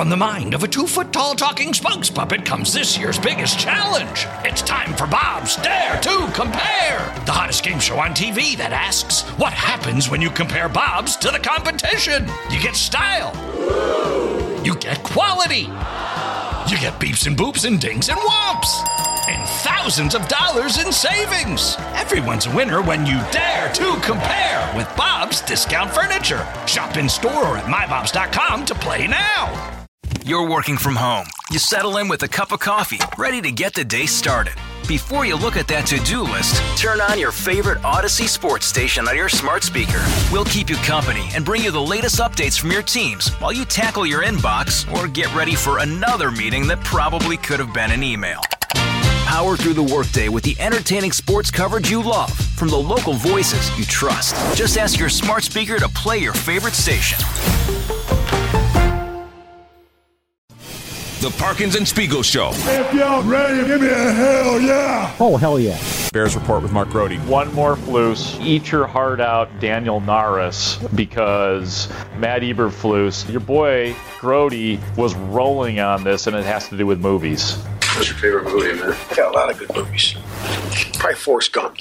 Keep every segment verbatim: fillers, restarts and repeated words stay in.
From the mind of a two-foot-tall talking spokes puppet comes this year's biggest challenge. It's time for Bob's Dare to Compare, the hottest game show on T V that asks, what happens when you compare Bobs to the competition? You get style. You get quality. You get beeps and boops and dings and whomps. And thousands of dollars in savings. Everyone's a winner when you dare to compare with Bob's Discount Furniture. Shop in store or at my bobs dot com to play now. You're working from home. You settle in with a cup of coffee, ready to get the day started. Before you look at that to-do list, turn on your favorite Odyssey sports station on your smart speaker. We'll keep you company and bring you the latest updates from your teams while you tackle your inbox or get ready for another meeting that probably could have been an email. Power through the workday with the entertaining sports coverage you love from the local voices you trust. Just ask your smart speaker to play your favorite station. The Parkins and Spiegel Show. If y'all ready, give me a hell yeah. Oh, hell yeah. Bears Report with Mark Grody. One more Flus. Eat your heart out, Daniel Norris, because Matt Eberflus, your boy Grody, was rolling on this, and it has to do with movies. What's your favorite movie, man? I got a lot of good movies. Probably Forrest Gump.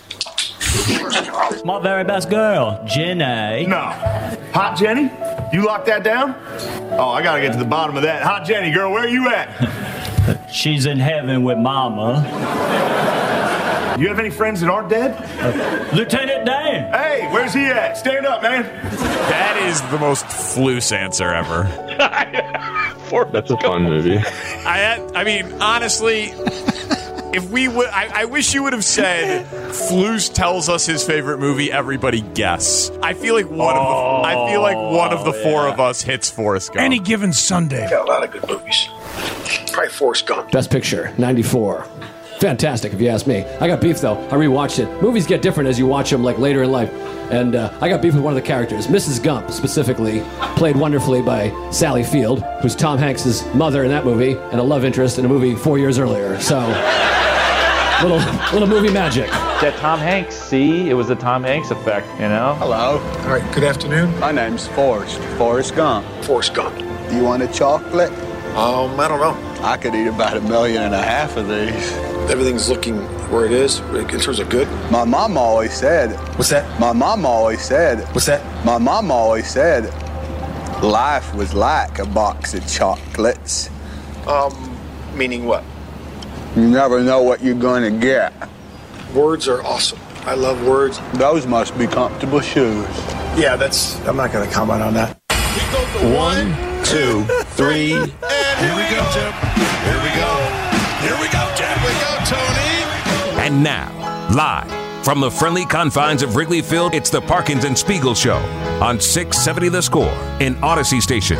My very best girl, Jenny. No. Hot Jenny? You locked that down? Oh, I gotta get to the bottom of that. Hot Jenny, girl, where are you at? She's in heaven with Mama. You have any friends that aren't dead? Uh, Lieutenant Dan. Hey, where's he at? Stand up, man. That is the most Flus answer ever. That's a fun movie. I, I mean, honestly... If we would, I, I wish you would have said, Flus tells us his favorite movie. Everybody guess. I feel like one oh, of the, I feel like one of the yeah. four of us hits Forrest Gump. Any given Sunday. I got a lot of good movies. Probably Forrest Gump. Best Picture, ninety-four. Fantastic, if you ask me. I got beef, though. I rewatched it. Movies get different as you watch them, like, later in life. And uh, I got beef with one of the characters. Missus Gump, specifically, played wonderfully by Sally Field, who's Tom Hanks' mother in that movie, and a love interest in a movie four years earlier. So, little little movie magic. That Tom Hanks, see? It was the Tom Hanks effect, you know? Hello. All right, good afternoon. My name's Forrest. Forrest Gump. Forrest Gump. Do you want a chocolate? Um, I don't know. I could eat about a million and a half of these. Everything's looking where it is in terms of good. My mom always said. What's that? My mom always said. What's that? My mom always said life was like a box of chocolates. Um, meaning what? You never know what you're going to get. Words are awesome. I love words. Those must be comfortable shoes. Yeah, that's, I'm not going to comment on that. One, two, three, and here we go, Jim. Here we go. Here we go, Jim. Here we go, Tony. And now, live from the friendly confines of Wrigley Field, it's the Parkins and Spiegel Show on six seventy The Score in Odyssey Station.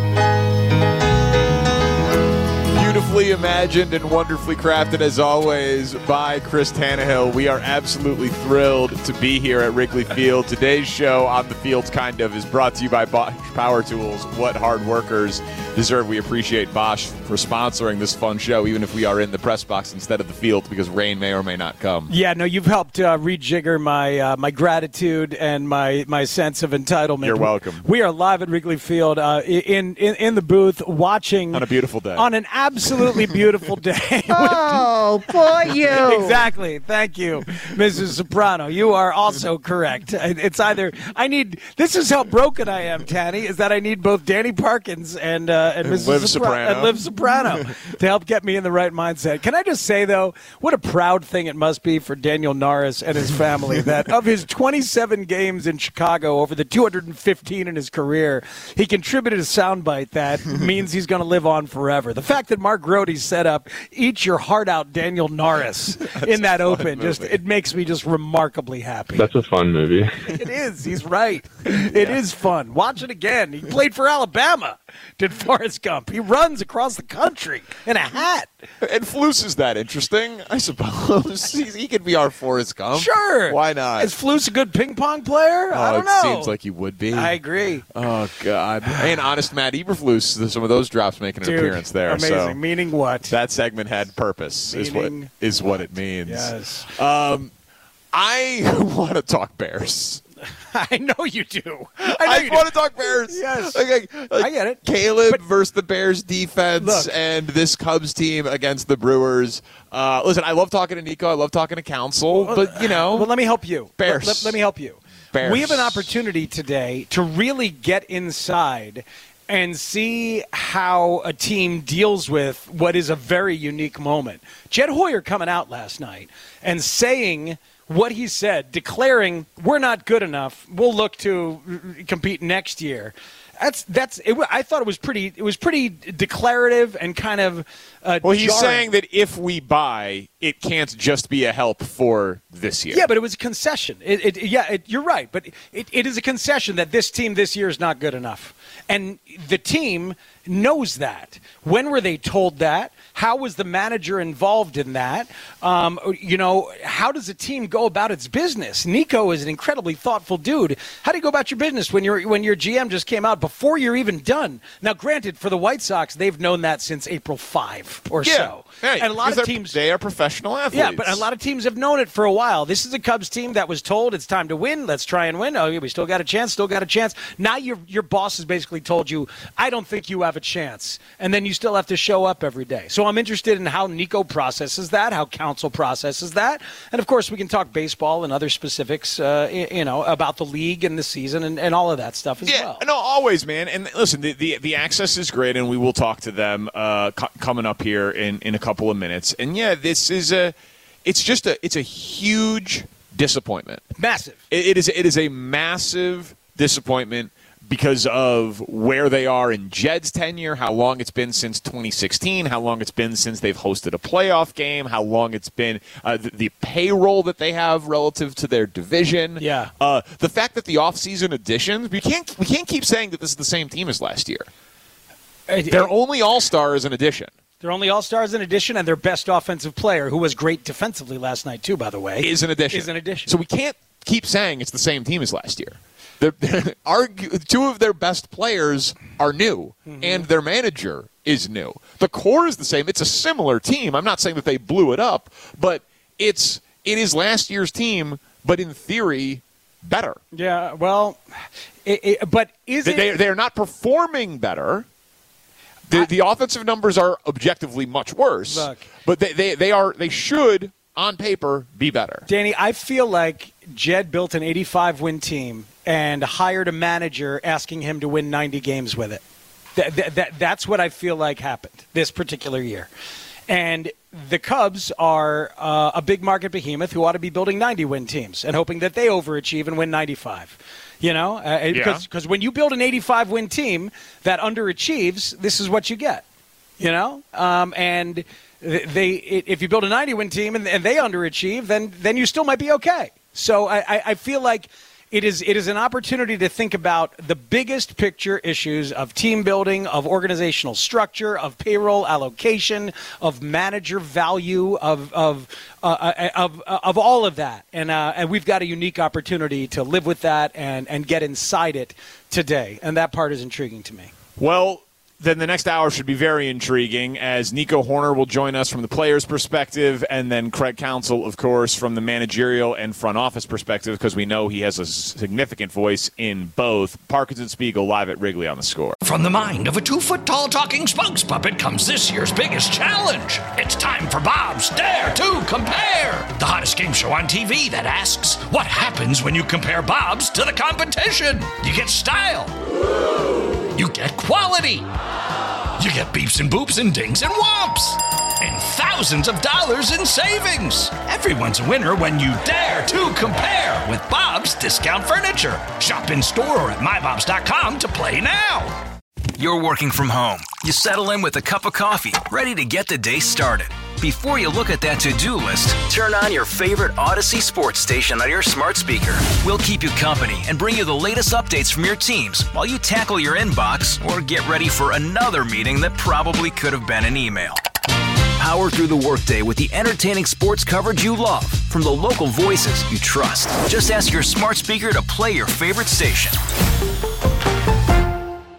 Beautifully imagined and wonderfully crafted, as always, by Chris Tannehill. We are absolutely thrilled to be here at Wrigley Field. Today's show, On the Field Kind of, is brought to you by Bosch Power Tools. What hard workers deserve. We appreciate Bosch for sponsoring this fun show, even if we are in the press box instead of the field, because rain may or may not come. Yeah, no, you've helped uh, rejigger my uh, my gratitude and my, my sense of entitlement. You're welcome. We are live at Wrigley Field uh, in, in in the booth watching on a beautiful day. On an absolutely beautiful day. Oh, poor you. Exactly. Thank you, Missus Soprano. You are also correct. It's either I need. This is how broken I am, Tanny. Is that I need both Danny Parkins and uh, and, and Missus Liv Sopra- Soprano and Liv Soprano to help get me in the right mindset. Can I just say though, what a proud thing it must be for Daniel Norris and his family that of his twenty-seven games in Chicago over the two hundred fifteen in his career, he contributed a soundbite that means he's going to live on forever. The fact that Mark Grody set up "Eat Your Heart Out" Daniel Norris in that open, movie. just it makes me just remarkably happy. That's a fun movie. It is. He's right. It yeah. is fun. Watch it again. He played for Alabama. Did Forrest Gump. He runs across the country in a hat. And Flus is that interesting, I suppose. he, he could be our Forrest Gump. Sure. Why not? Is Flus a good ping pong player? Oh, I don't it know. seems like he would be. I agree. Oh, God. And honest Matt Eberflus, some of those drops making an Dude, appearance there. Amazing. So Meaning what? That segment had purpose, is what, is what it means. Yes. Um, I want to talk Bears. I know you do. I, know I you want do. to talk Bears. Yes. Like, like, like I get it. Caleb But, versus the Bears defense Look. and this Cubs team against the Brewers. Uh, listen, I love talking to Nico. I love talking to Council. But, you know. Well, let me help you. Bears. Let, let, let me help you. Bears. We have an opportunity today to really get inside and see how a team deals with what is a very unique moment. Jed Hoyer coming out last night and saying what he said, declaring we're not good enough, we'll look to compete next year. That's that's. It, I thought it was pretty. It was pretty declarative and kind of. Uh, well, he's jarring. saying that if we buy, it can't just be a help for this year. Yeah, but it was a concession. It, it, yeah, it, you're right, but it, it is a concession that this team this year is not good enough, and the team knows that. When were they told that? How was the manager involved in that? Um, you know, how does a team go about its business? Nico is an incredibly thoughtful dude. How do you go about your business when your when your G M just came out before you're even done? Now, granted, for the White Sox, they've known that since April fifth or yeah. so. Hey, and a lot of teams, they are professional athletes. yeah, but a lot of teams have known it for a while. This is a Cubs team that was told it's time to win. Let's try and win. Oh, yeah, we still got a chance. Still got a chance. Now your your boss has basically told you, I don't think you have a chance, and then you still have to show up every day. So I'm interested in how Nico processes that, how Council processes that, and of course we can talk baseball and other specifics, uh, you know, about the league and the season and, and all of that stuff as yeah, well. No, always, man. And listen, the, the the access is great, and we will talk to them uh, co- coming up here in, in a couple of minutes. And yeah, this is a, it's just a, it's a huge disappointment. Massive. It, it is, it is a massive disappointment because of where they are in Jed's tenure, how long it's been since twenty sixteen, how long it's been since they've hosted a playoff game, how long it's been uh, the, the payroll that they have relative to their division. Yeah. Uh, the fact that the offseason additions, we can't we can't keep saying that this is the same team as last year. Their only all-star is an addition. They're only all-stars in addition, and their best offensive player, who was great defensively last night too, by the way, is an addition. Is an addition. So we can't keep saying it's the same team as last year. They're, they're, argue, two of their best players are new, mm-hmm. and their manager is new. The core is the same. It's a similar team. I'm not saying that they blew it up, but it's it is last year's team, but in theory, better. Yeah, well, it, it, but is they, it? They, they're not performing better. The, the offensive numbers are objectively much worse, Look. but they, they, they are they should, on paper, be better. Danny, I feel like Jed built an eighty-five win team and hired a manager asking him to win ninety games with it. That, that, that, that's what I feel like happened this particular year. And the Cubs are uh, a big market behemoth who ought to be building ninety win teams and hoping that they overachieve and win ninety-five. You know, uh, because because when you build an eighty-five win team that underachieves, this is what you get. You know, um, and they if you build a ninety win team and, and they underachieve, then then you still might be okay. So I, I feel like it is it is an opportunity to think about the biggest picture issues of team building, of organizational structure, of payroll allocation, of manager value, of of uh, of, of all of that. And uh, and we've got a unique opportunity to live with that and, and get inside it today. And that part is intriguing to me. Well, then the next hour should be very intriguing as Nico Horner will join us from the player's perspective, and then Craig Counsell, of course, from the managerial and front office perspective, because we know he has a significant voice in both. Parkins and Spiegel live at Wrigley on the Score. From the mind of a two-foot-tall talking spokes puppet comes this year's biggest challenge. It's time for Bob's Dare to Compare, the hottest game show on T V that asks, what happens when you compare Bob's to the competition? You get style. You get quality. You get beeps and boops and dings and whomps. And thousands of dollars in savings. Everyone's a winner when you dare to compare with Bob's Discount Furniture. Shop in store or at my bobs dot com to play now. You're working from home. You settle in with a cup of coffee, ready to get the day started. Before you look at that to-do list, turn on your favorite Odyssey sports station on your smart speaker. We'll keep you company and bring you the latest updates from your teams while you tackle your inbox or get ready for another meeting that probably could have been an email. Power through the workday with the entertaining sports coverage you love from the local voices you trust. Just ask your smart speaker to play your favorite station.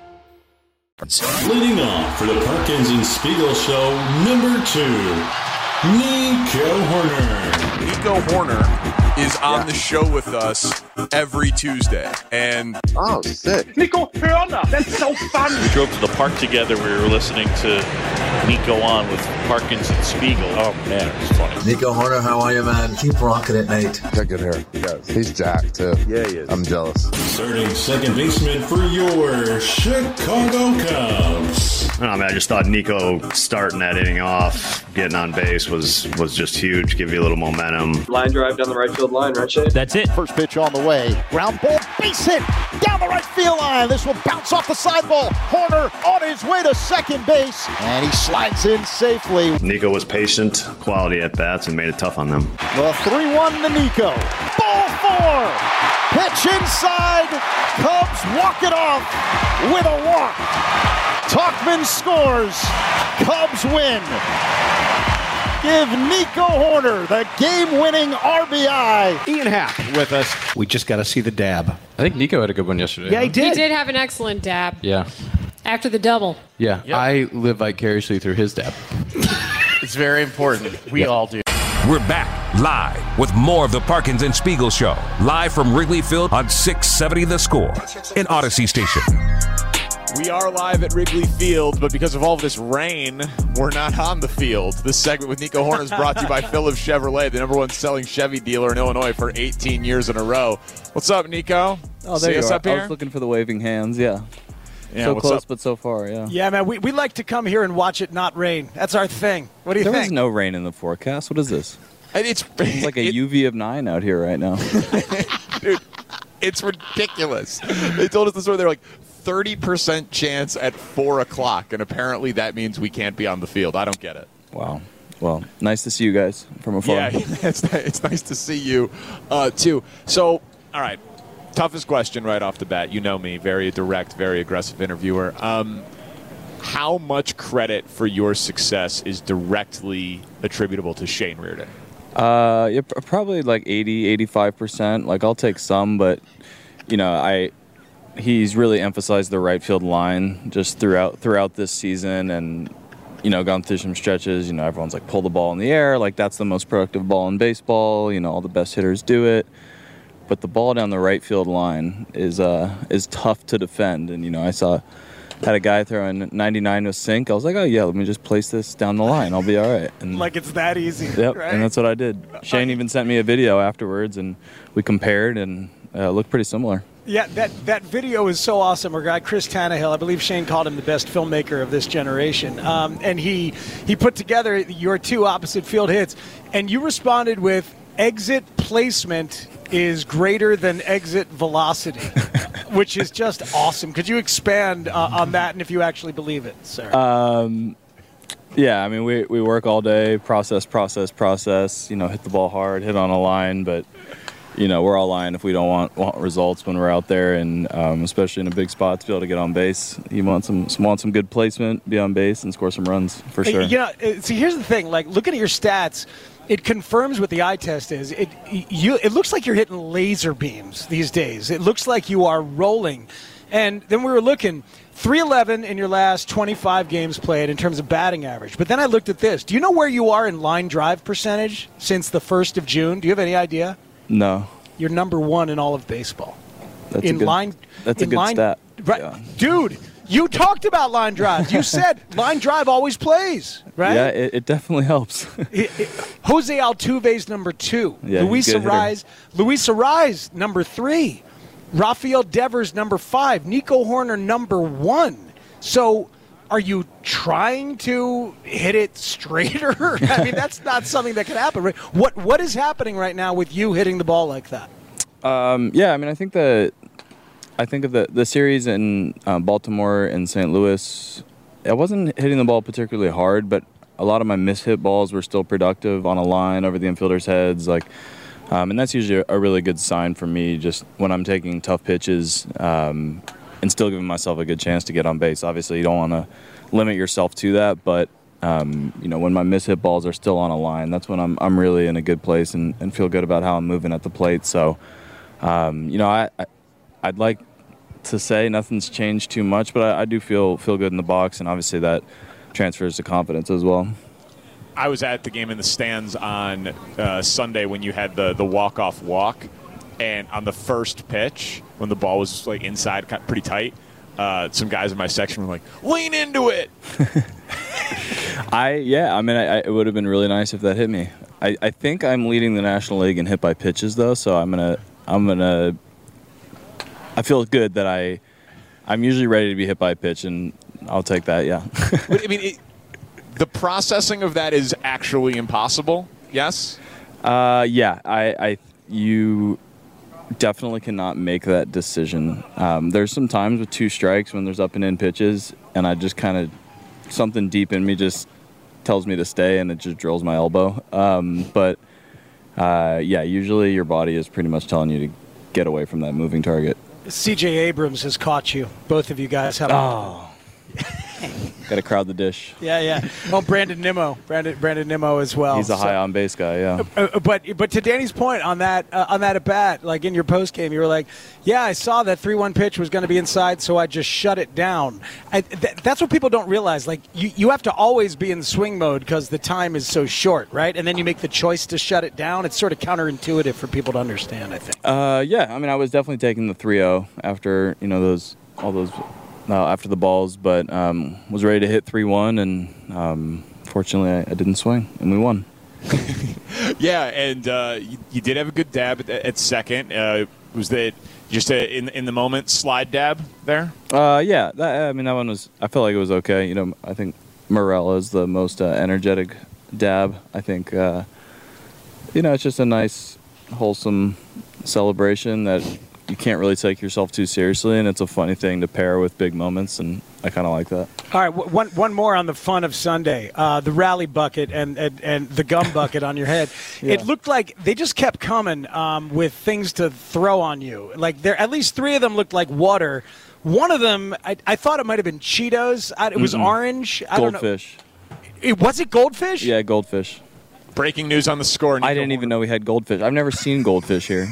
Leading off for the Parkins and Spiegel Show, number two. Nico Horner. Nico Horner is on yeah. the show with us every Tuesday. And oh, sick. Nico Horner. That's so fun. We drove to the park together. We were listening to Nico on with Parkins and Spiegel. Oh, man, it was funny. Nico Horner, how are you, man? Keep rocking it, Nate. Got good hair. He does. He's jacked, too. Yeah, he is. I'm jealous. Starting second baseman for your Chicago Cubs. I mean, I just thought Nico starting that inning off, getting on base was was just huge, give you a little momentum. Line drive down the right field line, right, Shane? That's it. First pitch on the way. Ground ball, base hit down the right field line. This will bounce off the sidewall. Horner on his way to second base, and he slides in safely. Nico was patient, quality at bats, and made it tough on them. The three one to Nico. Ball four. Pitch inside. Cubs walk it off with a walk. Tauchman scores. Cubs win. Give Nico Horner the game-winning R B I. Ian Happ with us. We just got to see the dab. I think Nico had a good one yesterday. Yeah, he did. He did have an excellent dab. Yeah. After the double. Yeah, yep. I live vicariously through his dab. It's very important. We yep. all do. We're back live with more of the Parkins and Spiegel Show, live from Wrigley Field on six seventy The Score in Odyssey Station. We are live at Wrigley Field, but because of all of this rain, we're not on the field. This segment with Nico Horner is brought to you by Phillips Chevrolet, the number one selling Chevy dealer in Illinois for eighteen years in a row. What's up, Nico? Oh, there See you us are. up here? I was looking for the waving hands, yeah. yeah so close, up? but so far, yeah. Yeah, man, we, we like to come here and watch it not rain. That's our thing. What do you there think? There is no rain in the forecast. What is this? It's, it's like a it, U V of nine out here right now. Dude, it's ridiculous. They told us the story. They're like, thirty percent chance at four o'clock, and apparently that means we can't be on the field. I don't get it. Wow. Well, nice to see you guys from afar. Yeah, it's, it's nice to see you, uh, too. So, all right, toughest question right off the bat. You know me, very direct, very aggressive interviewer. Um, how much credit for your success is directly attributable to Shane Reardon? Uh, yeah, probably like eighty, eighty-five percent. Like, I'll take some, but, you know, I... He's really emphasized the right field line just throughout throughout this season, and you know, gone through some stretches. You know, everyone's like, pull the ball in the air, like that's the most productive ball in baseball. You know, all the best hitters do it, but the ball down the right field line is uh is tough to defend. And you know, I saw had a guy throwing ninety-nine to sink. I was like, oh yeah, let me just place this down the line. I'll be all right. And like it's that easy. Yep, right? And that's what I did. Shane even sent me a video afterwards, and we compared, and uh, it looked pretty similar. Yeah, that, that video is so awesome. Our guy, Chris Tannehill, I believe Shane called him the best filmmaker of this generation. Um, and he, he put together your two opposite field hits, and you responded with, exit placement is greater than exit velocity, which is just awesome. Could you expand uh, on that, and if you actually believe it, sir? Um, yeah, I mean, we, we work all day, process, process, process, you know, hit the ball hard, hit on a line, but... You know, we're all lying if we don't want, want results when we're out there, and um, especially in a big spot to be able to get on base. You want some, some want some good placement, be on base, and score some runs for sure. You know, see, here's the thing. Like, looking at your stats, it confirms what the eye test is. It you it looks like you're hitting laser beams these days. It looks like you are rolling. And then we were looking, three eleven in your last twenty-five games played in terms of batting average. But then I looked at this. Do you know where you are in line drive percentage since the first of June? Do you have any idea? No. You're number one in all of baseball. That's in a good, line, that's a good line, stat. Right, yeah. Dude, you talked about line drives. You said line drive always plays, right? Yeah, it, it definitely helps. it, it, Jose Altuve's number two. Yeah, Luis Arraez, Luis Arraez, number three. Rafael Devers, number five. Nico Horner, number one. So... Are you trying to hit it straighter? I mean, that's not something that can happen. Right? What What is happening right now with you hitting the ball like that? Um, yeah, I mean, I think that I think of the the series in uh, Baltimore and Saint Louis. I wasn't hitting the ball particularly hard, but a lot of my mishit balls were still productive on a line over the infielders' heads. Like, um, and that's usually a really good sign for me. Just when I'm taking tough pitches. Um, and still giving myself a good chance to get on base. Obviously, you don't want to limit yourself to that, but um, you know, when my mishit balls are still on a line, that's when I'm I'm really in a good place and, and feel good about how I'm moving at the plate. So, um, you know, I, I I'd like to say nothing's changed too much, but I, I do feel feel good in the box, and obviously that transfers to confidence as well. I was at the game in the stands on uh, Sunday when you had the the walk off walk, and on the first pitch when the ball was like inside, pretty tight. Uh, some guys in my section were like, "Lean into it." I yeah, I mean, I, I, it would have been really nice if that hit me. I, I think I'm leading the National League in hit by pitches though, so I'm gonna I'm gonna. I feel good that I I'm usually ready to be hit by a pitch, and I'll take that. Yeah. But, I mean, it, the processing of that is actually impossible. Yes. Uh, yeah, I, I you definitely cannot make that decision. Um, there's some times with two strikes when there's up and in pitches, and I just kind of something deep in me just tells me to stay, and it just drills my elbow. Um, but uh, yeah, usually your body is pretty much telling you to get away from that moving target. C J Abrams has caught you. Both of you guys have. Oh. Got to crowd the dish. Yeah, yeah. Oh, Brandon Nimmo, Brandon Brandon Nimmo as well. He's a high so, on base guy, yeah. Uh, but but to Danny's point on that uh, on that at bat, like in your post game, you were like, "Yeah, I saw that three one pitch was going to be inside, so I just shut it down." I, th- that's what people don't realize. Like you, you have to always be in swing mode because the time is so short, right? And then you make the choice to shut it down. It's sort of counterintuitive for people to understand, I think. Uh, yeah, I mean, I was definitely taking the three oh after you know those all those. Uh, after the balls, but um, was ready to hit three one, and um, fortunately I, I didn't swing, and we won. Yeah, and uh, you, you did have a good dab at, at second. Uh, was that just a, in in the moment slide dab there? Uh, yeah, that, I mean that one was. I felt like it was okay. You know, I think Morella is the most uh, energetic dab. I think uh, you know it's just a nice, wholesome celebration that. You can't really take yourself too seriously, and it's a funny thing to pair with big moments, and I kind of like that. All right, one one more on the fun of Sunday, uh, the rally bucket and, and, and the gum bucket on your head. Yeah. It looked like they just kept coming um, with things to throw on you. Like there, at least three of them looked like water. One of them, I, I thought it might have been Cheetos. I, it was Mm-mm. orange. I goldfish. Don't know. It, was it goldfish? Yeah, goldfish. Breaking news on the score. Nico I didn't even know we had goldfish. I've never seen goldfish here.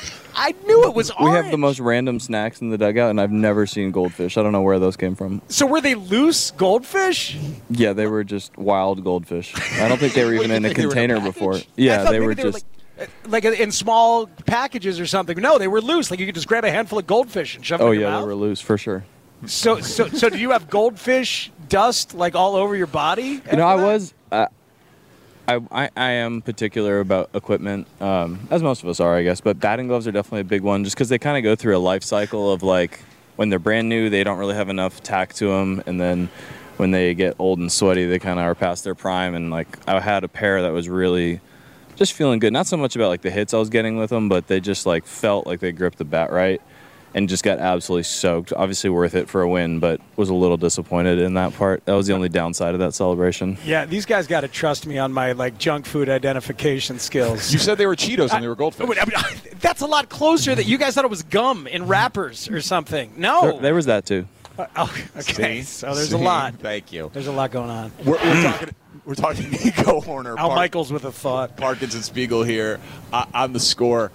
I knew it was orange. We have the most random snacks in the dugout, and I've never seen goldfish. I don't know where those came from. So were they loose goldfish? Yeah, they were just wild goldfish. I don't think they were even in a container in a before. Yeah, they were they just... Were like, like in small packages or something. No, they were loose. Like you could just grab a handful of goldfish and shove it oh, in your yeah, mouth. They were loose, for sure. So, so, so do you have goldfish dust like all over your body? You know, I that? was... Uh, I, I, I am particular about equipment, um, as most of us are, I guess. But batting gloves are definitely a big one just because they kind of go through a life cycle of, like, when they're brand new, they don't really have enough tack to them. And then when they get old and sweaty, they kind of are past their prime. And, like, I had a pair that was really just feeling good. Not so much about, like, the hits I was getting with them, but they just, like, felt like they gripped the bat right. And just got absolutely soaked. Obviously worth it for a win, but was a little disappointed in that part. That was the only downside of that celebration. Yeah, these guys got to trust me on my like junk food identification skills. You said they were Cheetos I, and they were goldfish. I mean, that's a lot closer. That you guys thought it was gum in wrappers or something. No, there, there was that too. Uh, oh, okay. See? So there's See? a lot. Thank you. There's a lot going on. We're, we're talking. We're talking Nico Horner. Al Park, Michaels with a thought. Parkins and Spiegel here uh, on the score.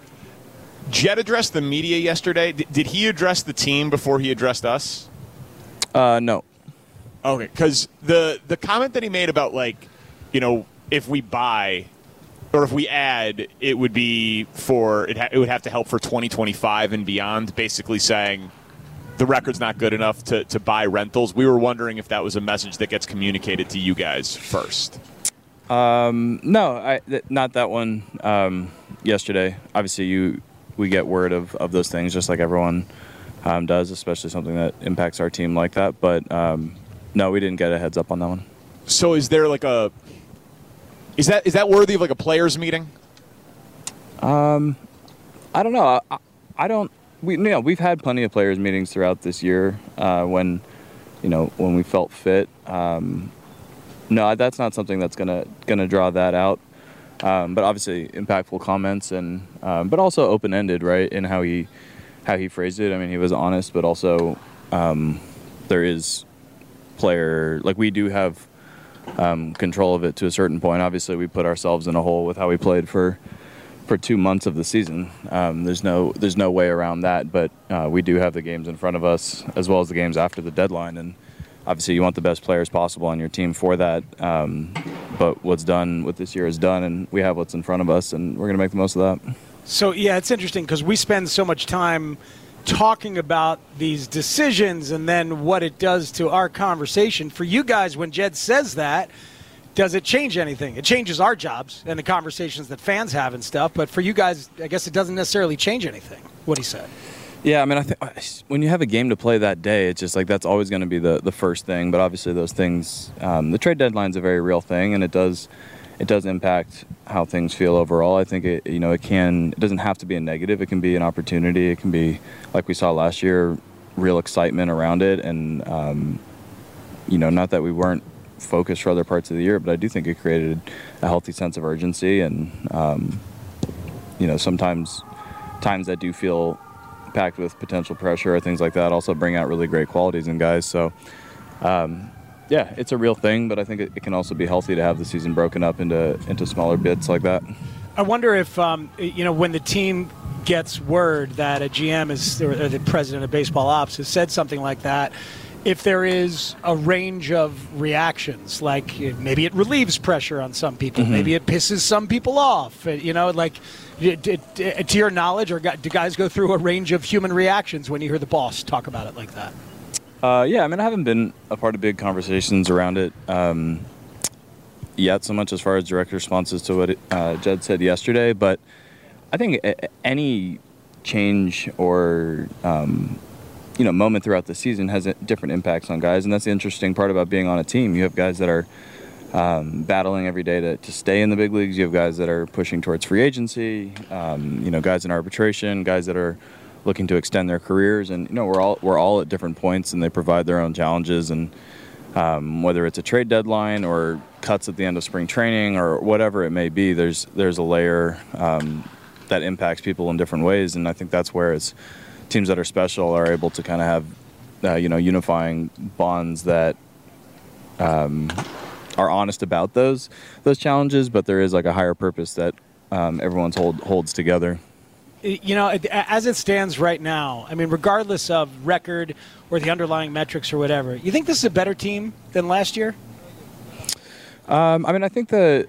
Jet addressed the media yesterday. D- did he address the team before he addressed us? Uh, no. Okay, because the the comment that he made about, like, you know, if we buy or if we add, it would be for it, ha- it would have to help for twenty twenty-five and beyond, basically saying the record's not good enough to, to buy rentals. We were wondering if that was a message that gets communicated to you guys first. Um, no, I, th- not that one um, yesterday. Obviously, you... we get word of, of those things just like everyone um, does, especially something that impacts our team like that. But, um, no, we didn't get a heads up on that one. So is there like a – is that is that worthy of like a players meeting? Um, I don't know. I, I don't – we you know, we've had plenty of players meetings throughout this year uh, when, you know, when we felt fit. Um, no, that's not something that's gonna gonna draw that out. Um, but obviously impactful comments and um, but also open-ended, right, in how he how he phrased it. I mean, he was honest, but also um, there is player like we do have um, control of it to a certain point. Obviously, we put ourselves in a hole with how we played for for two months of the season. Um, there's no there's no way around that. But uh, we do have the games in front of us as well as the games after the deadline, and obviously you want the best players possible on your team for that. Um, but what's done with this year is done, and we have what's in front of us, and we're going to make the most of that. So, yeah, it's interesting because we spend so much time talking about these decisions and then what it does to our conversation. For you guys, when Jed says that, does it change anything? It changes our jobs and the conversations that fans have and stuff, but for you guys, I guess it doesn't necessarily change anything, what he said. Yeah, I mean, I think when you have a game to play that day, it's just like that's always going to be the, the first thing. But obviously, those things, um, the trade deadline's a very real thing, and it does it does impact how things feel overall. I think it you know it can it doesn't have to be a negative. It can be an opportunity. It can be, like we saw last year, real excitement around it, and um, you know, not that we weren't focused for other parts of the year, but I do think it created a healthy sense of urgency, and um, you know, sometimes times that do feel packed with potential pressure or things like that also bring out really great qualities in guys. So, um, yeah, it's a real thing, but I think it, it can also be healthy to have the season broken up into into smaller bits like that. I wonder if, um, you know, when the team gets word that a G M is, or the president of baseball ops has said something like that, if there is a range of reactions, like maybe it relieves pressure on some people, mm-hmm. maybe it pisses some people off, you know, like to your knowledge, or do guys go through a range of human reactions when you hear the boss talk about it like that? Uh, yeah, I mean, I haven't been a part of big conversations around it um, yet, so much as far as direct responses to what it, uh, Jed said yesterday, but I think any change or um, you know, moment throughout the season has different impacts on guys, and that's the interesting part about being on a team. You have guys that are um, battling every day to, to stay in the big leagues. You have guys that are pushing towards free agency. Um, you know, guys in arbitration, guys that are looking to extend their careers, and you know, we're all we're all at different points, and they provide their own challenges. And um, whether it's a trade deadline or cuts at the end of spring training or whatever it may be, there's there's a layer um, that impacts people in different ways, and I think that's where it's. Teams that are special are able to kind of have, uh, you know, unifying bonds that um, are honest about those those challenges, but there is like a higher purpose that um, everyone's hold, holds together. You know, as it stands right now, I mean, regardless of record or the underlying metrics or whatever, you think this is a better team than last year? Um, I mean, I think that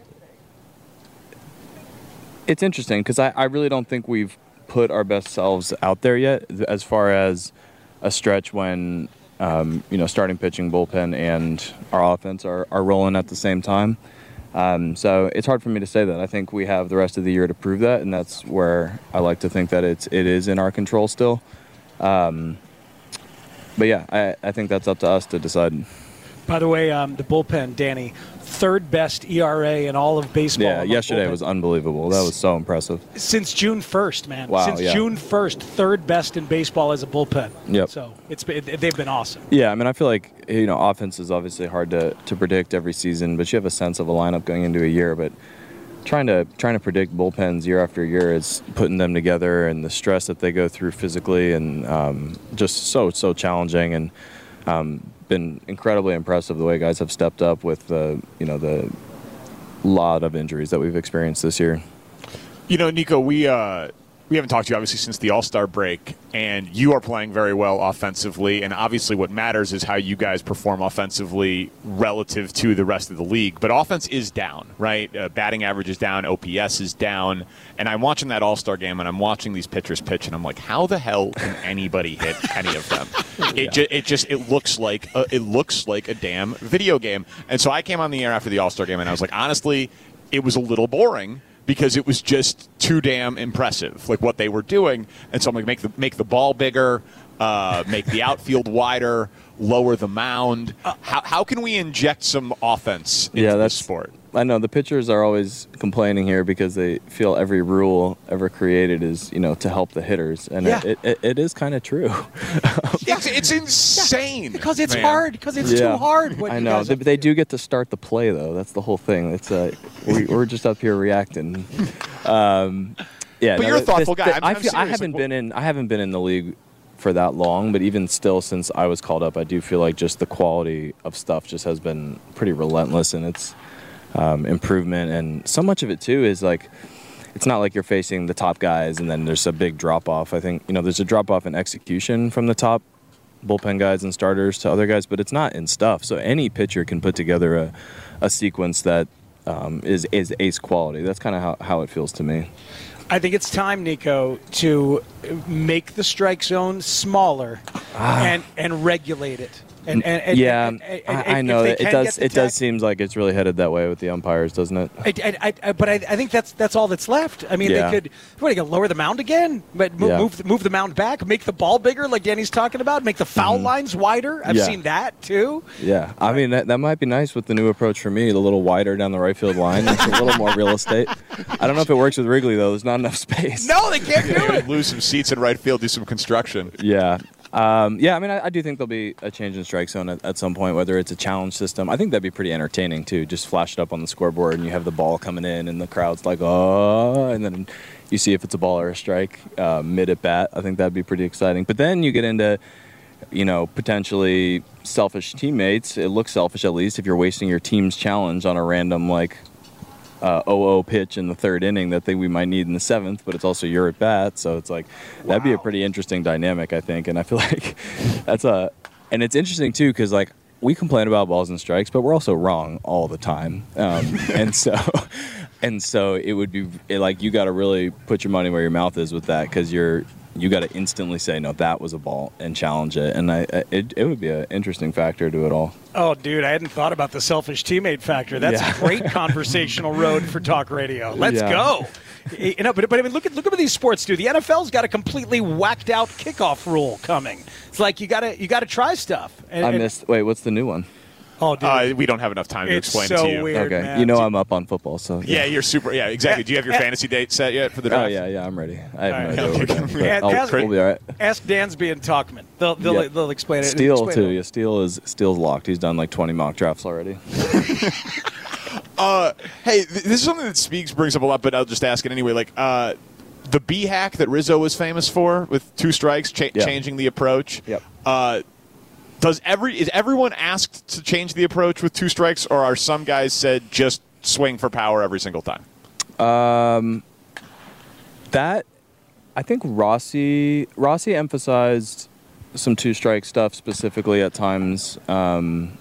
it's interesting because I, I really don't think we've put our best selves out there yet as far as a stretch when um, you know, starting pitching, bullpen, and our offense are, are rolling at the same time. Um, so it's hard for me to say that. I think we have the rest of the year to prove that, and that's where I like to think that it's it is in our control still. Um, but yeah, I, I think that's up to us to decide. By the way, um, the bullpen, Danny, third best E R A in all of baseball. Yeah, yesterday was unbelievable. That was so impressive. Since June first, man. Wow, Since yeah. June first, third best in baseball as a bullpen. Yep. So it's been, they've been awesome. Yeah, I mean, I feel like, you know, offense is obviously hard to, to predict every season, but you have a sense of a lineup going into a year. But trying to trying to predict bullpens year after year is putting them together, and the stress that they go through physically, and um, just so so challenging. And um, been incredibly impressive the way guys have stepped up with the you know the lot of injuries that we've experienced this year. You know, Nico, we uh, we haven't talked to you obviously since the All-Star break, and you are playing very well offensively, and obviously what matters is how you guys perform offensively relative to the rest of the league. But offense is down, right? Uh, batting average is down, O P S is down, and I'm watching that All-Star game, and I'm watching these pitchers pitch, and I'm like, how the hell can anybody hit any of them? It, yeah. ju- it just it looks like a, it looks like a damn video game. And so I came on the air after the All-Star game, and I was like, honestly, it was a little boring, because it was just too damn impressive, like what they were doing. And so I'm like, make the make the ball bigger, uh, make the outfield wider, lower the mound. How how can we inject some offense into yeah, that's, this sport? I know the pitchers are always complaining here because they feel every rule ever created is, you know, to help the hitters, and yeah. it, it, it is kind of true. it's, it's insane yeah, because it's man. hard. Because it's yeah. too hard. What I know they, they do get to start the play though. That's the whole thing. It's uh, we, we're just up here reacting. Um, yeah, but no, you're a thoughtful this, guy. This, I'm, I, I'm feel, I haven't like, been in. I haven't been in the league for that long, but even still, since I was called up, I do feel like just the quality of stuff just has been pretty relentless, and it's. Um, improvement, and so much of it too is like it's not like you're facing the top guys and then there's a big drop off. I think you know there's a drop off in execution from the top bullpen guys and starters to other guys, but it's not in stuff. So any pitcher can put together a, a sequence that um, is is ace quality. That's kind of how, how it feels to me. I think it's time, Nico, to make the strike zone smaller Ah. and and regulate it. And, and, and yeah, and, and, I, and I know if they it can does. get the It does tech- seem like it's really headed that way with the umpires, doesn't it? I, I, I, but I, I think that's that's all that's left. I mean, Yeah. they could what, they could lower the mound again, but move, Yeah. move move the mound back, make the ball bigger, like Danny's talking about, make the foul lines wider. I've Yeah. seen that too. Yeah, I mean that, that might be nice with the new approach for me. The little wider down the right field line, it's a little more real estate. I don't know if it works with Wrigley though. There's not enough space. No, they can't do They it. would lose some seats in right field, do some construction. Yeah. Um, yeah, I mean, I, I do think there'll be a change in strike zone at, at some point, whether it's a challenge system. I think that'd be pretty entertaining, too. Just flash it up on the scoreboard, and you have the ball coming in, and the crowd's like, oh, and then you see if it's a ball or a strike uh, mid-at-bat. I think that'd be pretty exciting. But then you get into, you know, potentially selfish teammates. It looks selfish, at least, if you're wasting your team's challenge on a random, like, Uh, oh oh pitch in the third inning that they, we might need in the seventh, but it's also your at bat, so it's like that'd be a pretty interesting dynamic, I think. And I feel like that's a, and it's interesting too because like we complain about balls and strikes, but we're also wrong all the time, um, and so and so it would be it, like you got to really put your money where your mouth is with that because you're you got to instantly say no, that was a ball and challenge it, and I, I it it would be an interesting factor to it all. Oh, dude, I hadn't thought about the selfish teammate factor. That's Yeah. a great conversational road for talk radio. Let's Yeah. go. You know, but, but I mean, look at look at these sports, dude. The N F L's got a completely whacked out kickoff rule coming. It's like you gotta you gotta try stuff. And, I and- missed. Wait, what's the new one? Oh, dude, Uh, we don't have enough time to It's explain so it to you. weird, Okay, man. you know I'm up on football, so Yeah, you're super. Yeah, exactly. Do you have your Eh, eh. fantasy date set yet for the Oh draft? yeah, yeah, I'm ready. I have All no right. idea what we're doing, but And I'll- ask- we'll be all right. Ask Dansby and Talkman. They'll they'll, Yep. they'll explain it. Steele explain too. it. Yeah, Steele is Steele's locked. He's done like twenty mock drafts already. Uh, hey, th- this is something that Speaks brings up a lot, but I'll just ask it anyway. Like uh, the B hack that Rizzo was famous for with two strikes, cha- Yeah. changing the approach. Yep. Uh, does every is everyone asked to change the approach with two strikes, or are some guys said just swing for power every single time? Um, that I think Rossi Rossi emphasized some two strike stuff specifically at times. Um,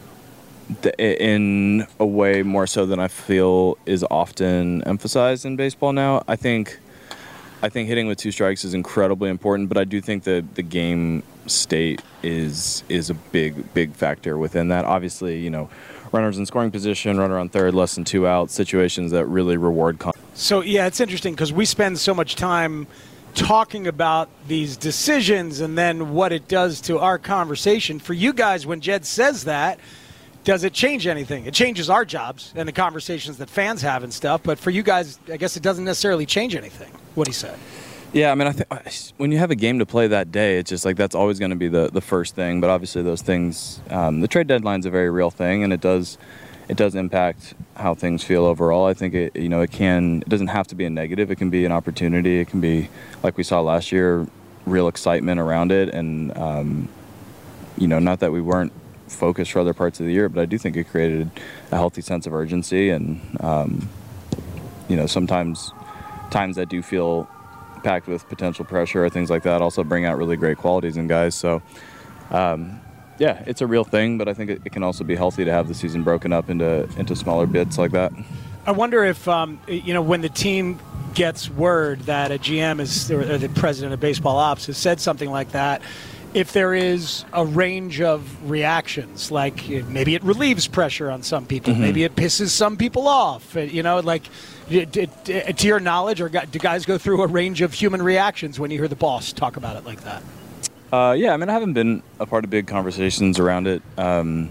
th- in a way more so than I feel is often emphasized in baseball now. I think I think hitting with two strikes is incredibly important, but I do think that the game state is is a big big factor within that. Obviously, you know, runners in scoring position, runner on third, less than two out, situations that really reward. Con- So yeah, it's interesting because we spend so much time talking about these decisions and then what it does to our conversation. For you guys, when Jed says that, does it change anything? It changes our jobs and the conversations that fans have and stuff. But for you guys, I guess it doesn't necessarily change anything, what he said. Yeah, I mean, I think when you have a game to play that day, it's just like that's always going to be the, the first thing. But obviously, those things, um, the trade deadline's a very real thing, and it does it does impact how things feel overall. I think it you know it can it doesn't have to be a negative. It can be an opportunity. It can be like we saw last year, real excitement around it, and um, you know, not that we weren't focused for other parts of the year, but I do think it created a healthy sense of urgency, and um, you know, sometimes times that do feel packed with potential pressure or things like that also bring out really great qualities in guys. So, um, yeah, it's a real thing, but I think it, it can also be healthy to have the season broken up into into smaller bits like that. I wonder if, um, you know, when the team gets word that a G M is, or the president of baseball ops has said something like that, if there is a range of reactions, like maybe it relieves pressure on some people, Mm-hmm. maybe it pisses some people off, you know, like d- d- d- to your knowledge, or do guys go through a range of human reactions when you hear the boss talk about it like that? Uh, yeah, I mean, I haven't been a part of big conversations around it um,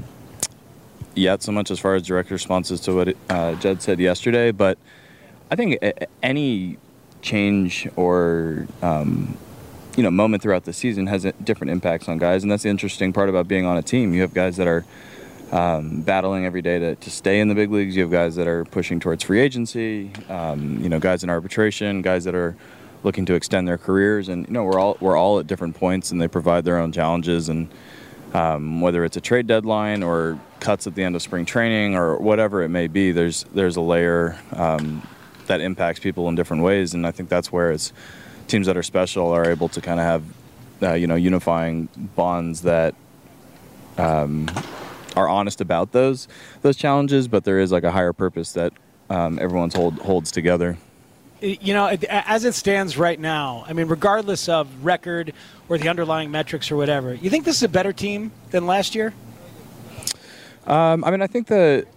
yet, so much as far as direct responses to what uh, Jed said yesterday. But I think a- any change or um, you know moment throughout the season has different impacts on guys, and that's the interesting part about being on a team. You have guys that are um, battling every day to, to stay in the big leagues. You have guys that are pushing towards free agency. Um, you know, guys in arbitration, guys that are looking to extend their careers, and you know we're all we're all at different points, and they provide their own challenges. And um, whether it's a trade deadline or cuts at the end of spring training or whatever it may be, there's there's a layer um, that impacts people in different ways, and I think that's where it's teams that are special are able to kind of have uh, you know unifying bonds that um, are honest about those those challenges, but there is like a higher purpose that um, everyone's hold, holds together. You know, as it stands right now, I mean, regardless of record or the underlying metrics or whatever, you think this is a better team than last year? Um, I mean, I think the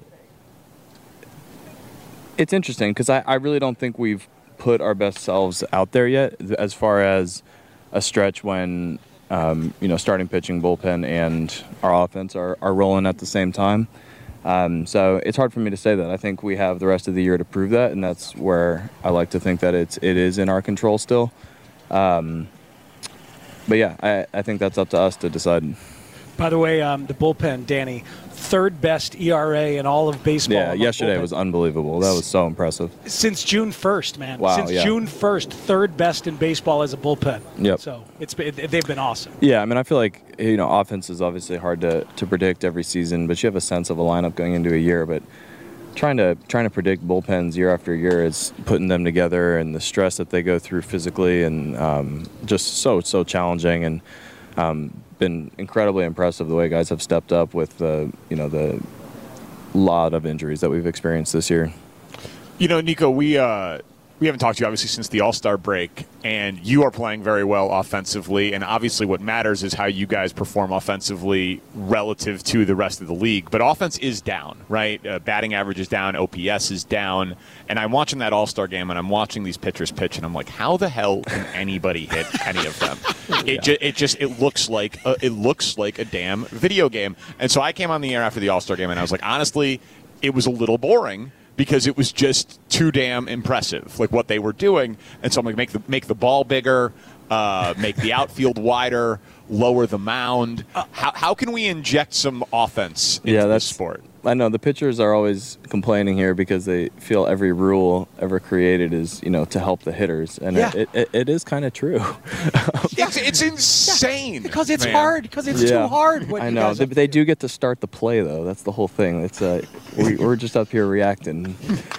it's interesting because I, I really don't think we've put our best selves out there yet as far as a stretch when, um, you know, starting pitching, bullpen, and our offense are, are rolling at the same time. Um, so it's hard for me to say that. I think we have the rest of the year to prove that, and that's where I like to think that it's it is in our control still. Um, but yeah, I, I think that's up to us to decide. By the way, um, the bullpen, Danny, third best E R A in all of baseball. Yeah, yesterday was unbelievable. That was so impressive. Since June first, man. Wow, Since yeah. June first, third best in baseball as a bullpen. Yep. So it's been, they've been awesome. Yeah, I mean, I feel like, you know, offense is obviously hard to, to predict every season, but you have a sense of a lineup going into a year. But trying to trying to predict bullpens year after year is putting them together and the stress that they go through physically and um, just so, so challenging. And um, been incredibly impressive the way guys have stepped up with the, you know, the lot of injuries that we've experienced this year. You know, Nico, we uh, we haven't talked to you obviously since the All-Star break, and you are playing very well offensively, and obviously what matters is how you guys perform offensively relative to the rest of the league. But offense is down, right? Uh, batting average is down, O P S is down, and I'm watching that All-Star game, and I'm watching these pitchers pitch, and I'm like, how the hell can anybody hit any of them? It, Yeah. ju- it just it looks like a, it looks like a damn video game. And so I came on the air after the All-Star game, and I was like, honestly, it was a little boring, because it was just too damn impressive, like what they were doing. And so I'm like, make the make the ball bigger, uh, make the outfield wider, lower the mound. How how can we inject some offense into yeah, this that's sport? I know the pitchers are always complaining here because they feel every rule ever created is, you know, to help the hitters, and Yeah. it, it, it is kind of true. It's, it's insane. Because it's man. hard. Because it's Yeah. too hard. What I you know guys they, have- they do get to start the play though. That's the whole thing. It's uh, we, we're just up here reacting.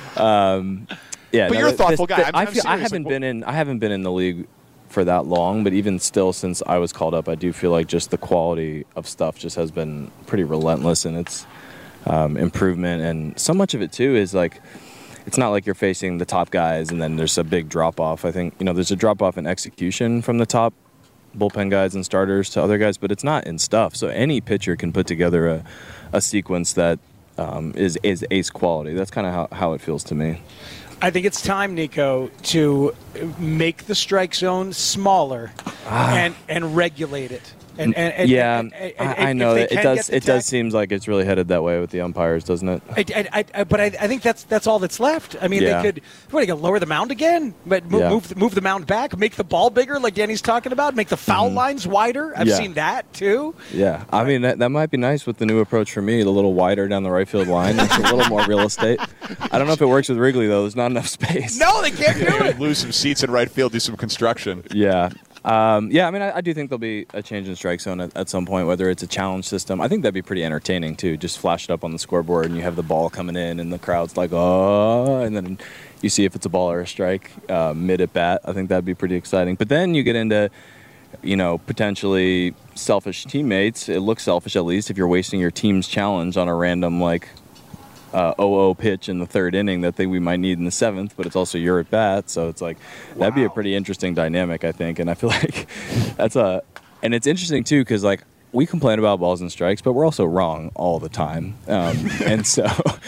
Um, yeah, But no, you're a this- thoughtful this- guy. I'm- I I'm feel I serious. haven't Like, been in I haven't been in the league for that long, but even still, since I was called up, I do feel like just the quality of stuff just has been pretty relentless in its um, improvement, and so much of it too is like. It's not like you're facing the top guys and then there's a big drop off. I think, you know, there's a drop off in execution from the top bullpen guys and starters to other guys, but it's not in stuff. So any pitcher can put together a, a sequence that um, is, is ace quality. That's kind of how, how it feels to me. I think it's time, Nico, to make the strike zone smaller and, and regulate it. And, and, and, yeah, and- and- I, and I know if that they it can does. get the It does tech- seem like it's really headed that way with the umpires, doesn't it? I, I, I, but I, I think that's that's all that's left. I mean, Yeah. they could what, they could lower the mound again, but move, Yeah. move, the, move the mound back, make the ball bigger, like Danny's talking about, make the foul lines wider. I've Yeah. seen that too. Yeah, I mean that, that might be nice with the new approach for me. A little wider down the right field line, There's a little more real estate. I don't know if it works with Wrigley though. There's not enough space. No, they can't do it. Lose some seats in right field, do some construction. Yeah. Um, yeah, I mean, I, I do think there'll be a change in strike zone at, at some point, whether it's a challenge system. I think that'd be pretty entertaining, too. Just flash it up on the scoreboard, and you have the ball coming in, and the crowd's like, oh, and then you see if it's a ball or a strike uh, mid-at-bat. I think that'd be pretty exciting. But then you get into, you know, potentially selfish teammates. It looks selfish, at least, if you're wasting your team's challenge on a random, like, Uh, oh oh pitch in the third inning that they, we might need in the seventh, but it's also your at bat, so it's like that'd be a pretty interesting dynamic, I think. And I feel like that's a, and it's interesting too because like we complain about balls and strikes, but we're also wrong all the time, um, and so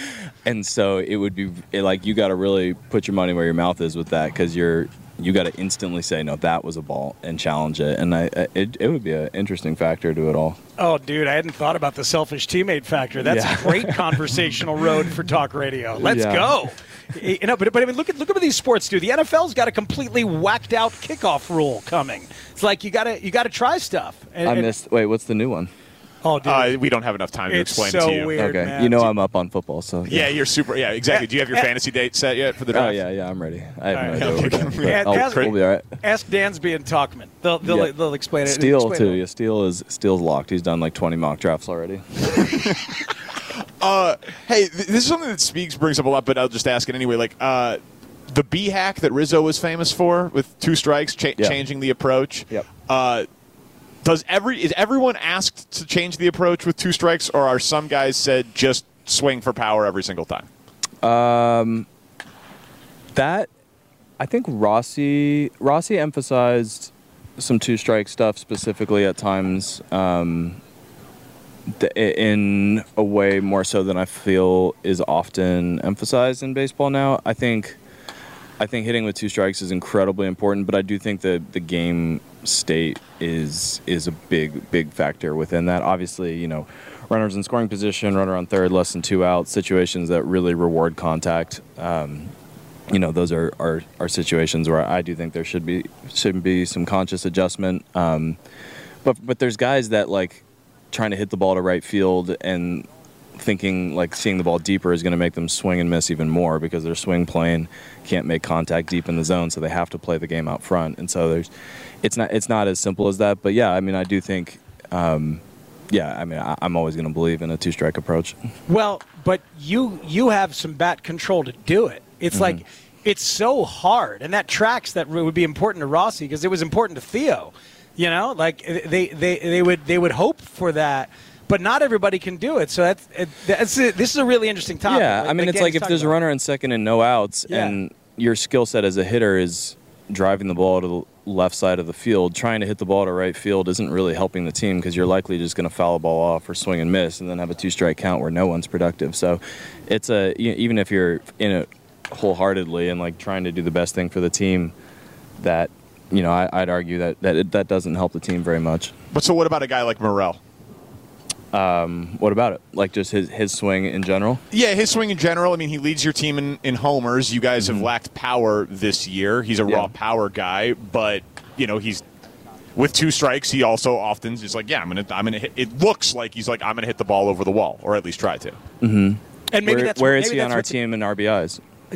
and so it would be it, like you got to really put your money where your mouth is with that because you're you got to instantly say no, that was a ball and challenge it, and I it, it would be an interesting factor to it all. Oh, dude, I hadn't thought about the selfish teammate factor. That's Yeah. a great conversational road for talk radio. Let's Yeah. go. You know, but, but I mean, look at look at what these sports do. The N F L's got a completely whacked out kickoff rule coming. It's like you gotta you gotta try stuff. And, I and- missed. Wait, what's the new one? Oh, dude, Uh, we don't have enough time to It's explain so it to you. weird, Okay, man. you know I'm up on football, so Yeah, you're super. Yeah, exactly. Do you have your Eh, fantasy date set yet for the Oh draft? yeah, yeah, I'm ready. I have All no right. idea what we're doing, but Yeah, I'll- ask- we'll be all right. Ask Dansby and Talkman. They'll they'll, Yeah. they'll explain it. Steele explain too. it. Yeah, Steele is Steele's locked. He's done like twenty mock drafts already. Uh, hey, th- this is something that Speaks brings up a lot, but I'll just ask it anyway. Like uh, the B hack that Rizzo was famous for with two strikes, cha- Yeah. changing the approach. Yep. Uh, Does every is everyone asked to change the approach with two strikes, or are some guys said just swing for power every single time? Um, that I think Rossi Rossi emphasized some two strike stuff specifically at times, um, th- in a way more so than I feel is often emphasized in baseball now. I think I think hitting with two strikes is incredibly important, but I do think that the game state is is a big big factor within that. Obviously, you know, runners in scoring position, runner on third, less than two outs, situations that really reward contact. Um, you know, those are, are are situations where I do think there should be should be some conscious adjustment. Um, but but there's guys that like trying to hit the ball to right field and thinking like seeing the ball deeper is going to make them swing and miss even more because their swing plane can't make contact deep in the zone, so they have to play the game out front. And so there's, it's not it's not as simple as that. But yeah, I mean, I do think, um, yeah, I mean, I, I'm always going to believe in a two strike approach. Well, but you you have some bat control to do it. It's mm-hmm. like it's so hard, and that tracks that would be important to Rossi because it was important to Theo. You know, like they they, they would they would hope for that. But not everybody can do it, so that's, that's this is a really interesting topic. Yeah, I mean, it's like if there's a runner in second and no outs, yeah. and your skill set as a hitter is driving the ball to the left side of the field, trying to hit the ball to right field isn't really helping the team because you're likely just going to foul a ball off or swing and miss, and then have a two-strike count where no one's productive. So, it's a even if you're in it wholeheartedly and like trying to do the best thing for the team, that you know, I, I'd argue that that it, that doesn't help the team very much. But so, what about a guy like Morel? Um, what about it? Like just his, his swing in general? Yeah, his swing in general. I mean, he leads your team in, in homers. You guys mm-hmm. have lacked power this year. He's a yeah. raw power guy, but you know he's with two strikes. He also often is like, yeah, I'm gonna, I'm gonna hit. It looks like he's like, I'm gonna hit the ball over the wall, or at least try to. Mm-hmm. And maybe where, that's where maybe is he on our team in R B Is?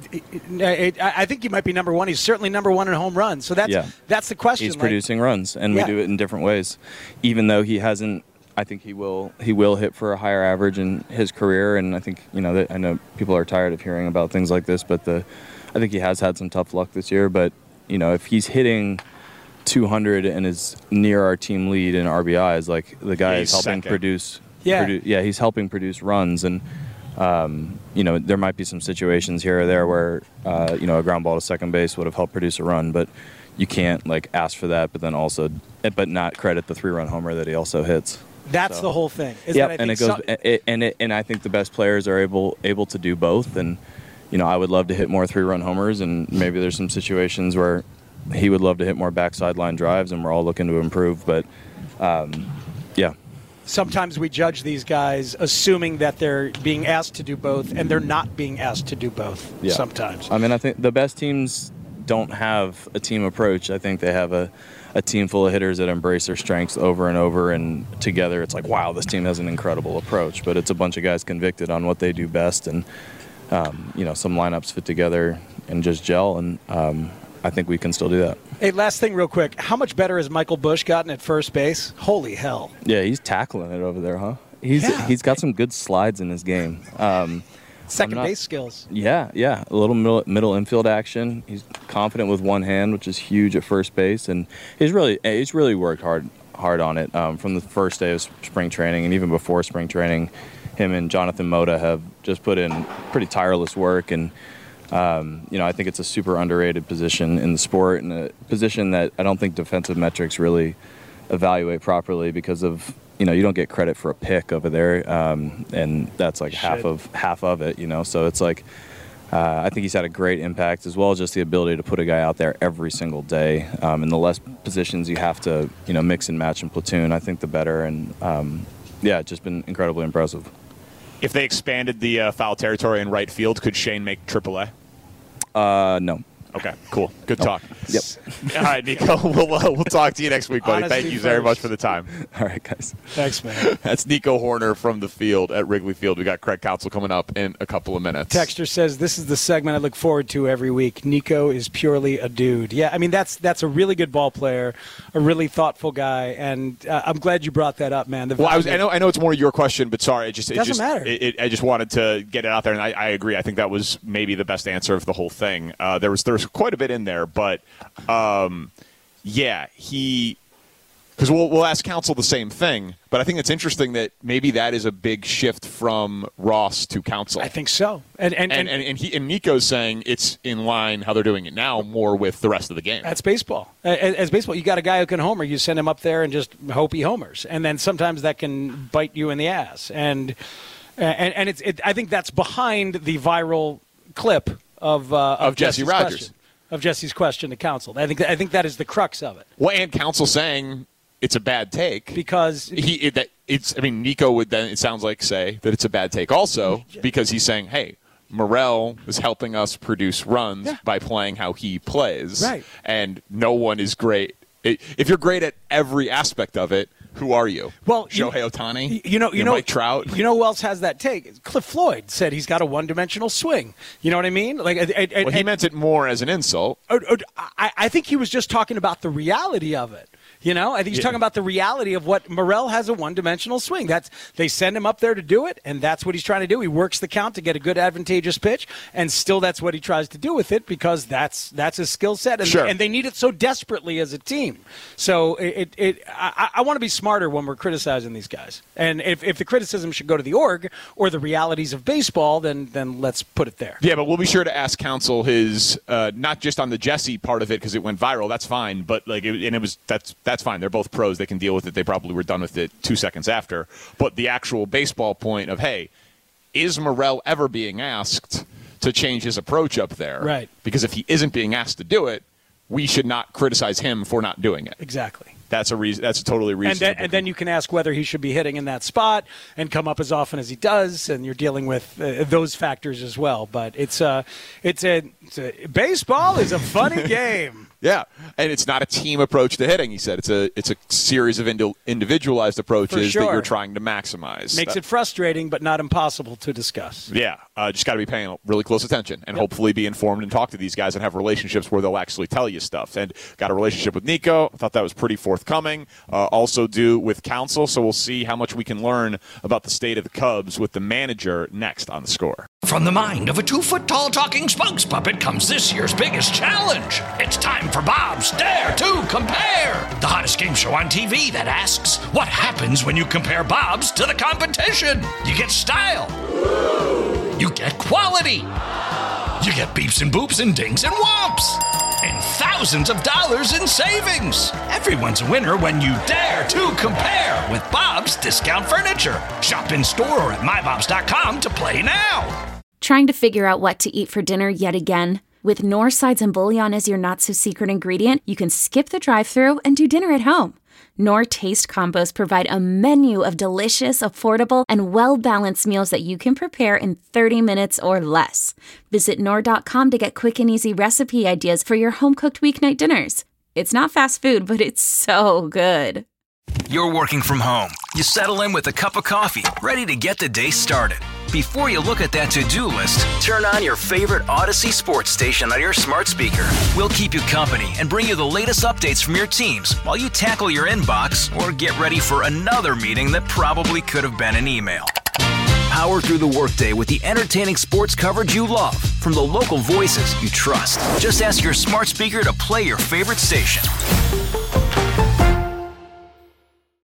I think he might be number one. He's certainly number one in home runs. So that's yeah. that's the question. He's like, producing runs, and yeah. we do it in different ways, even though he hasn't. I think he will he will hit for a higher average in his career, and I think you know that I know people are tired of hearing about things like this, but the I think he has had some tough luck this year. But you know, if he's hitting two hundred and is near our team lead in R B Is, like the guy he's is helping second. produce. Yeah, produ- yeah, he's helping produce runs, and um, you know there might be some situations here or there where uh, you know a ground ball to second base would have helped produce a run, but you can't like ask for that, but then also but not credit the three-run homer that he also hits. That's so. the whole thing. Is Yeah, that I and it think goes, some, it, and it, and I think the best players are able able to do both. And you know, I would love to hit more three-run homers, and maybe there's some situations where he would love to hit more backside line drives, and we're all looking to improve. But um, yeah, sometimes we judge these guys assuming that they're being asked to do both, and they're not being asked to do both. Yeah. Sometimes. I mean, I think the best teams don't have a team approach. I think they have a. a team full of hitters that embrace their strengths over and over, and together it's like, wow, this team has an incredible approach. But it's a bunch of guys convicted on what they do best, and um, you know, some lineups fit together and just gel, and um, I think we can still do that. Hey, last thing real quick. How much better has Michael Busch gotten at first base? Holy hell. Yeah, he's tackling it over there, huh? He's Yeah. He's got some good slides in his game. Um, Second not- base skills. Yeah, yeah. A little middle, middle infield action. He's confident with one hand, which is huge at first base, and he's really he's really worked hard hard on it um, from the first day of spring training, and even before spring training. Him and Jonathan Moda have just put in pretty tireless work, and um, you know I think it's a super underrated position in the sport, and a position that I don't think defensive metrics really evaluate properly because of. You know, you don't get credit for a pick over there, um, and that's like half of half of it. You know, so it's like uh, I think he's had a great impact as well as just the ability to put a guy out there every single day. Um, and the less positions you have to, you know, mix and match and platoon, I think the better. And um, yeah, it's just been incredibly impressive. If they expanded the uh, foul territory in right field, could Shane make triple A? Uh, no. Okay, cool. Good Oh, talk. yep. All right, Nico. We'll uh, we'll talk to you next week, buddy. Honesty Thank you very first. much for the time. All right, guys. Thanks, man. That's Nico Horner from the field at Wrigley Field. We got Craig Counsell coming up in a couple of minutes. Texter says, this is the segment I look forward to every week. Nico is purely a dude. Yeah, I mean, that's that's a really good ball player, a really thoughtful guy, and uh, I'm glad you brought that up, man. The Well, I, was, I value- know I know it's more your question, but sorry, it just it Doesn't just, matter. It, it, I just wanted to get it out there, and I, I agree. I think that was maybe the best answer of the whole thing. Uh, there was there was quite a bit in there, but um, yeah, he Because we'll, we'll ask Counsell the same thing, but I think it's interesting that maybe that is a big shift from Ross to Counsell. I think so. And and and, and, and, and, he, and Nico's saying it's in line how they're doing it now, more with the rest of the game. That's baseball. As, as baseball, you got a guy who can homer. You send him up there and just hope he homers, and then sometimes that can bite you in the ass. And and, and it's it, I think that's behind the viral clip of uh, of, of Jesse Jesse's Rogers. Question, of Jesse's question to Counsell. I think I think that is the crux of it. Well, and Counsell saying it's a bad take because he it, that it's. I mean, Nico would then it sounds like say that it's a bad take also because he's saying, hey, Morel is helping us produce runs yeah. by playing how he plays, right? And no one is great. If you're great at every aspect of it, who are you? Well, Shohei you, Ohtani, you know, you know, Mike Trout. You know who else has that take? Cliff Floyd said he's got a one-dimensional swing. You know what I mean? Like, I, I, well, he I, meant it more as an insult. I, I think he was just talking about the reality of it. You know, I think he's yeah. talking about the reality of what Morel has a one-dimensional swing. That's they send him up there to do it, and that's what he's trying to do. He works the count to get a good advantageous pitch, and still that's what he tries to do with it because that's that's his skill set, and, sure. and they need it so desperately as a team. So it, it I, I want to be smarter when we're criticizing these guys, and if, if the criticism should go to the org or the realities of baseball, then then let's put it there. Yeah, but we'll be sure to ask Counsell his uh, not just on the Jesse part of it because it went viral. That's fine, but like it, and it was that's that's fine. They're both pros. They can deal with it. They probably were done with it two seconds after. But the actual baseball point of, hey, is Morel ever being asked to change his approach up there? Right. Because if he isn't being asked to do it, we should not criticize him for not doing it. Exactly. That's a reason. That's a totally reasonable. And then, and then you can ask whether he should be hitting in that spot and come up as often as he does, and you're dealing with uh, those factors as well. But it's a, it's a, it's a baseball is a funny game. Yeah, and it's not a team approach to hitting. He said it's a it's a series of indi- individualized approaches sure. that you're trying to maximize. Makes that, it frustrating, but not impossible to discuss. Yeah, uh, just got to be paying really close attention and yep. hopefully be informed and talk to these guys and have relationships where they'll actually tell you stuff. And got a relationship with Nico. I thought that was pretty forthcoming. Uh, also do with Counsell, so we'll see how much we can learn about the state of the Cubs with the manager next on The Score. From the mind of a two-foot-tall talking spokes puppet comes this year's biggest challenge. It's time for Bob's Dare to Compare, the hottest game show on T V that asks, what happens when you compare Bob's to the competition? You get style. You get quality. You get beeps and boops and dings and whomps. And thousands of dollars in savings. Everyone's a winner when you dare to compare with Bob's Discount Furniture. Shop in store or at my bobs dot com to play now. Trying to figure out what to eat for dinner yet again? With Knorr sides and bouillon as your not-so-secret ingredient, you can skip the drive-thru and do dinner at home. Knorr Taste Combos provide a menu of delicious, affordable, and well-balanced meals that you can prepare in thirty minutes or less. Visit Knorr dot com to get quick and easy recipe ideas for your home-cooked weeknight dinners. It's not fast food, but it's so good. You're working from home. You settle in with a cup of coffee, ready to get the day started. Before you look at that to-do list, turn on your favorite Odyssey sports station on your smart speaker. We'll keep you company and bring you the latest updates from your teams while you tackle your inbox or get ready for another meeting that probably could have been an email. Power through the workday with the entertaining sports coverage you love from the local voices you trust. Just ask your smart speaker to play your favorite station.